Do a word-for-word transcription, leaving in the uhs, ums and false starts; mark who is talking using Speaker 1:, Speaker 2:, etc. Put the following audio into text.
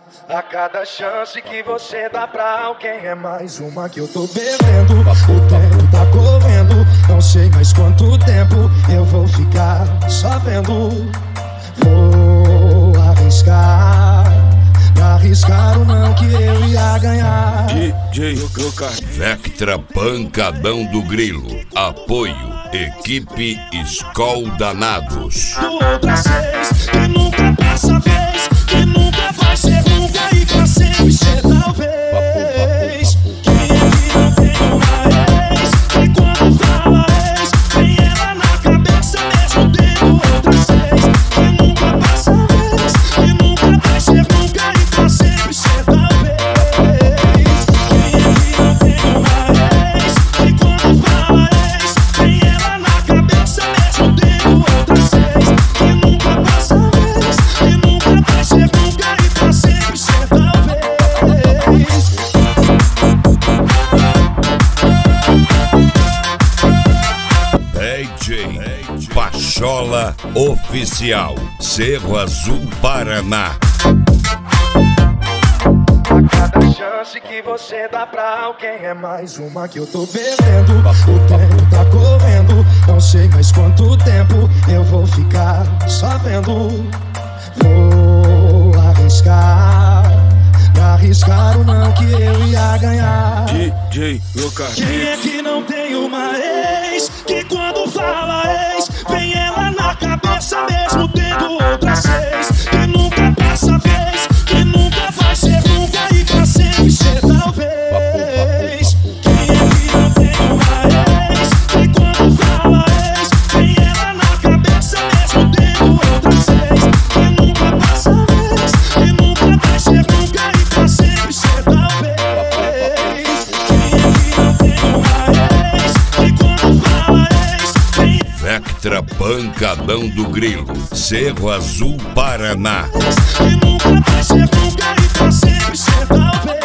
Speaker 1: A cada chance que você dá pra alguém é mais uma que eu tô bebendo. O tempo tá correndo, não sei mais quanto tempo eu vou ficar só vendo. Vou arriscar, arriscar o não que eu ia ganhar.
Speaker 2: D J Lucas.
Speaker 3: Vectra Pancadão do Grilo. Apoio Equipe Skol Danados.
Speaker 1: Outra seis, que nunca passa vez, que nunca vai ser nunca e pra sempre ser talvez. Quem é que não tem uma ex, que quando fala ex, vem ela na cabeça mesmo tendo outra seis. Que nunca passa vez, que nunca vai ser nunca e pra sempre ser talvez. Quem é que não tem uma ex, que quando fala ex, vem ela na cabeça mesmo tendo outra seis. Que nunca passa vez, que nunca vai ser nunca e pra sempre ser talvez.
Speaker 3: D J Pachola Oficial, Cerro Azul, Paraná.
Speaker 1: A cada chance que você dá pra alguém é mais uma que eu tô bebendo. O tempo tá correndo, não sei mais quanto tempo eu vou ficar só vendo. Vou arriscar, arriscar o não que eu ia ganhar.
Speaker 2: D J Lucas.
Speaker 1: Quem é que não tem uma ex, que quando fala ex, vem ela na cabeça mesmo tendo outra seis. Que nunca passa vez, que nunca vai ser nunca e pra sempre ser talvez. Quem é que não tem uma ex, que quando fala ex, vem ela na cabeça mesmo tendo outra seis. Que nunca passa vez, que nunca vai ser nunca e pra sempre ser talvez.
Speaker 3: Vectra Pancadão do Grilo, Cerro Azul, Paraná.
Speaker 1: Que nunca vai ser nunca e pra sempre ser talvez.